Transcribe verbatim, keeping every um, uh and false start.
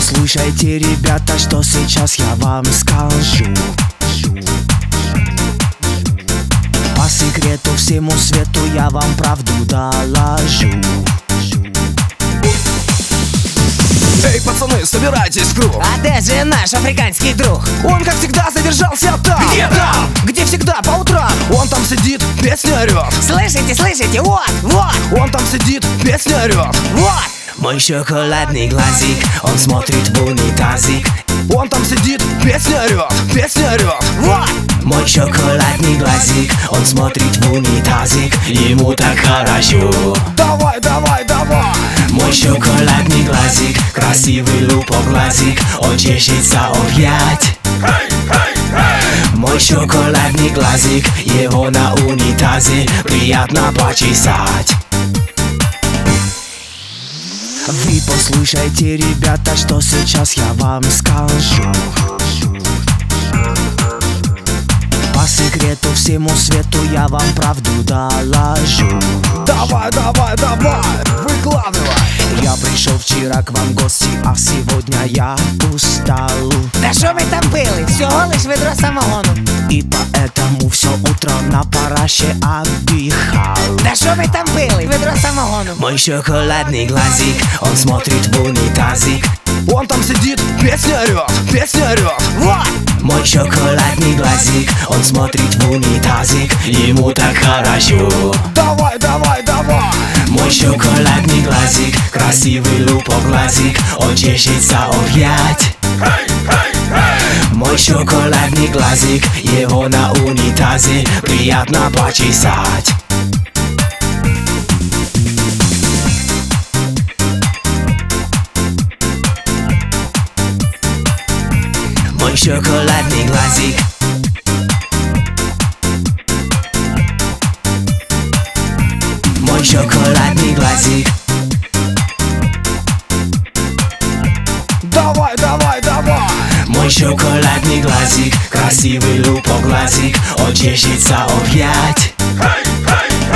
послушайте, ребята, что сейчас я вам скажу. По секрету всему свету я вам правду доложу. Эй, пацаны, собирайтесь в круг. А где же наш африканский друг? Он, как всегда, задержался там. Где там? Где всегда, по утрам. Он там сидит, песня орёт. Слышите, слышите, вот, вот, Он там сидит, песня орёт. вот. Мой шоколадный глазик, он смотрит в унитазик. Он там сидит, песня орёт, песня орёт. Вот. Мой шоколадный глазик, он смотрит в унитазик. Ему так хорошо. Давай, давай, давай. Мой шоколадный глазик, красивый лупоглазик, он чешется опять. Мой шоколадный глазик, его на унитазе приятно почесать. Вы послушайте, ребята, что сейчас я вам скажу. По секрету всему свету я вам правду доложу. Давай, давай, давай, выкладывай. Я пришел вчера к вам в гости, а сегодня я устал. Да що ви там пили? Всього лиш ведро самогону. И поэтому все утро на параше отдыхал. Да що ви там пили? Ведро самогону. Мой шоколадный глазик, он смотрит в унитазик. Он там сидит, песня орёт, песня орёт. Вот. Мой шоколадный глазик, он смотрит в унитазик. Ему так хорошо. Давай, давай, давай. Мой шоколадный глазик, красивый лупоглазик, он чешется опять. Мой шоколадный глазик, его на унитазе приятно почесать. Мой шоколадный глазик. Мой шоколадный глазик. Давай, давай, давай. Мой шоколадный глазик, красивый лупоглазик, он чешется опять.